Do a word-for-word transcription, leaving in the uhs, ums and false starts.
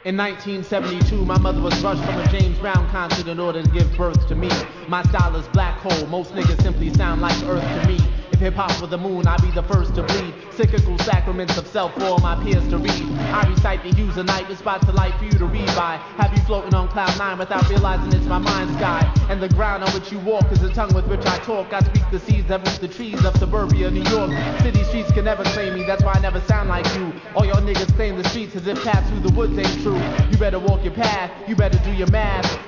In nineteen seventy-two, my mother was rushed from a James Brown concert in order to give birth to me. My style is black hole, most niggas simply sound like earth to me. If hip-hop were the moon, I'd be the first to bleed. Cyclical sacraments of self for all my peers to read. I recite the hues of night with spots of light for you to read by. Have you floating on cloud nine without realizing it's my mind sky. And the ground on which you walk is the tongue with which I talk. I speak the seeds that reach the trees of suburbia New York. City streets can never claim me, that's why I never sound like you. All your niggas claim the streets as if paths through the woods ain't true. You better walk your path, you better do your math.